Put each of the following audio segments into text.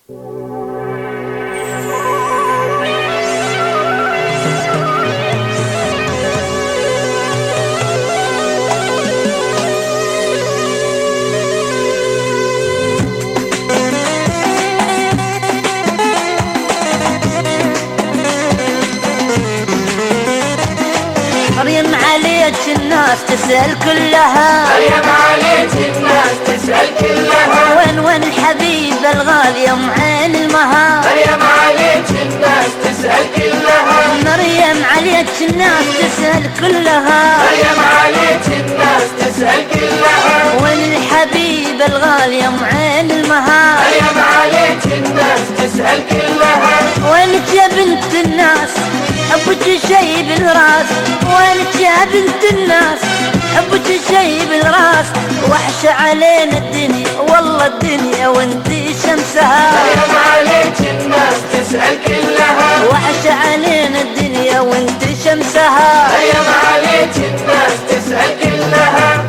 مريم عليك الناس تسأل كلها، مريم عليك الناس تسأل كلها، وين الحبيبة الغالية ام عين المها؟ مريم عليك الناس تسأل كلها، مريم عليك الناس تسأل كلها، مريم عليك الناس تسأل كلها، وين الحبيبة الغالية ام عين المها؟ مريم عليك الناس تسأل كلها، وينك يا بنت الناس حبك شي بالراس؟ وينك يا بنت الناس حبك شي بالراس؟ وحشة علينا الدنيا والله الدنيا وانتي شمسها. مريم عليك الناس تسأل كلها، وحشة علينا الدنيا وانتي شمسها. مريم عليك الناس تسأل كلها.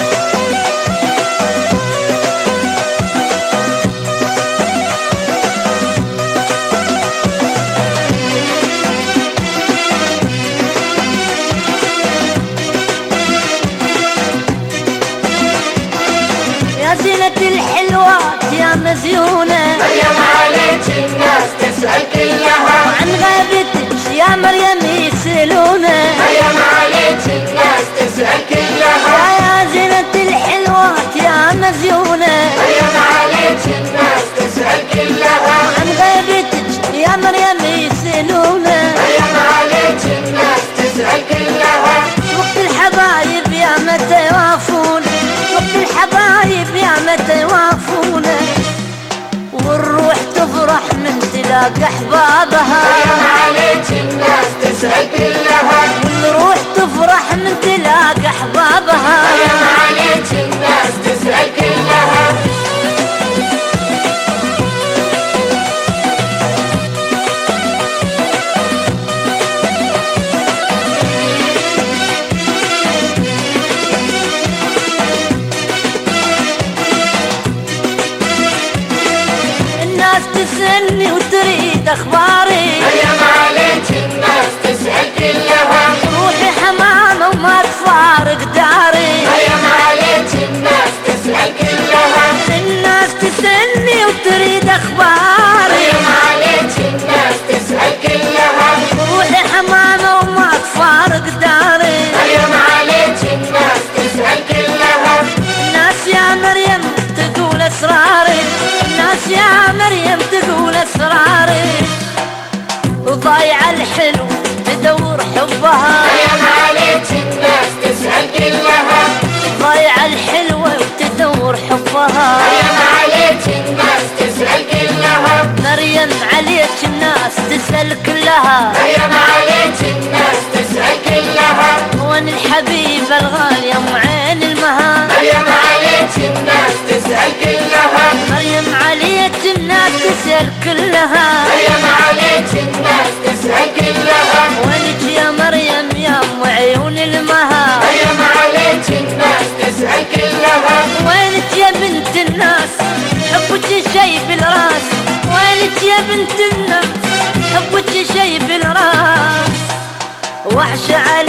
يا زينة الحلوات يا مزيونة، مريم عليك الناس تسأل كلها، وعن غابتك يا مريم يسألونا. مريم عليك الناس تسأل كلها، يا زينة الحلوات يا مزيونة، مريم عليك الناس تسأل كلها، عن غيبتك يا مريم يسألونا. مريم عليك الناس تسأل كلها، وقت الحبايب يا متى يوافون، وقت الحبايب يا متى يوافون، والروح تفرح من تلاقى احبابها. مريم عليك الناس تسأل كلها، والروح تفرح من تلاقى احبابها. مريم عليك الناس تسأل كلها. الناس تسألني وتريد اخباري، مريم عليك الناس تسأل كلها، روحي حمامة وما تفارق داري. مريم عليك الناس تسأل كلها، الناس تسألني وتريد اخباري، مريم عليك الناس تسأل كلها، روحي حمامة وما تفارق داري. مريم عليك الناس تسأل كلها، الناس يا مريم تقول اسراري، الناس يا مريم تقول اسراري، وضايعة الحلو تدور حبها. مريم عليك الناس تسأل كلها، ضايعة الحلوة وتدور حبها. مريم عليك الناس تسأل كلها، مريم عليك الناس تسأل كلها، مريم عليك الناس تسأل كلها، وين الحبيبة الغالية ام عين المها؟ مريم عليك الناس تسأل كلها، مريم عليك الناس تسأل كلها، مريم عليك الناس تسأل كلها، وينك يا مريم يا ام عيون المها؟ مريم عليك الناس تسأل كلها، وينك يا بنت الناس حبك شي بالراس؟ وينك يا بنت الناس حبك شي بالراس؟ وحشة